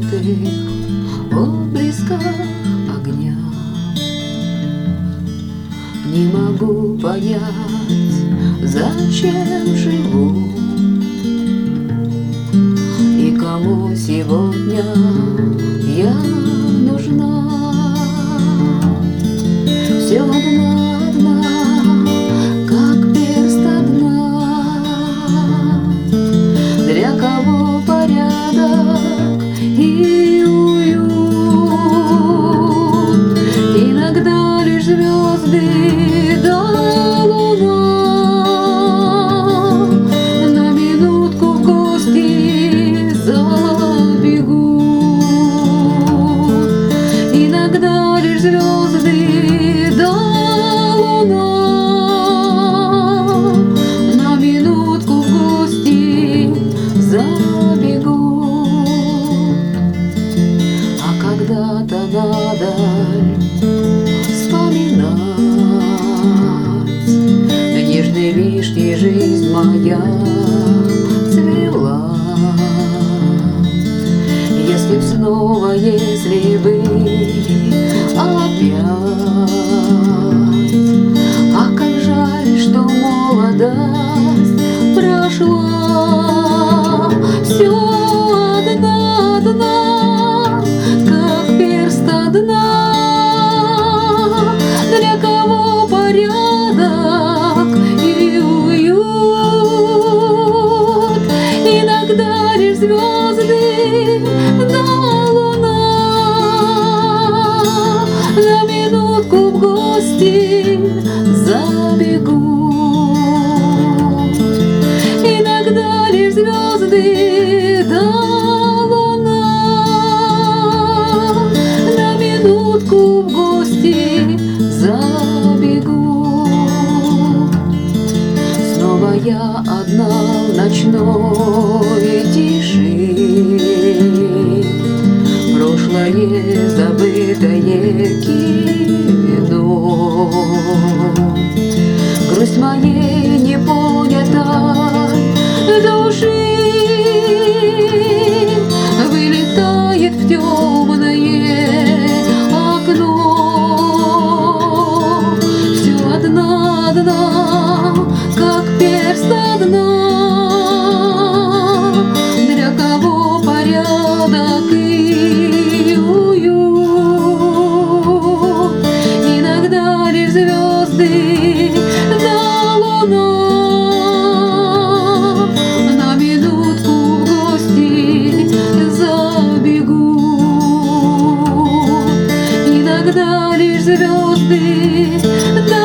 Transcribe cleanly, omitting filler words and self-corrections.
желтых отблесках огня. Не могу понять, зачем живу и кому сегодня я нужна. Все одна, как перст одна. Для кого порядок и уют? Иногда лишь звезды да луна на минутку в гости забегут. Иногда лишь звезды да луна на минутку в гости забегут. А когда-то надо вспоминать нежной вишней жизнь моя цвела. Если б снова, если бы опять. А как жаль, что молодость прошла. Все одна, как перст одна. Для кого порядок и уют? Иногда лишь звезды да луна на минутку в гости забегут. Иногда лишь звезды да луна на минутку в гости забегут. Снова я одна в ночной тиши. Прошлое забытое кино. Грусть моей непонятой души вылетает в темное окно. Все одна, как перст одна. Для кого порядок и уют? Иногда лишь звезды да луна на минутку в гости забегут. Иногда лишь звезды да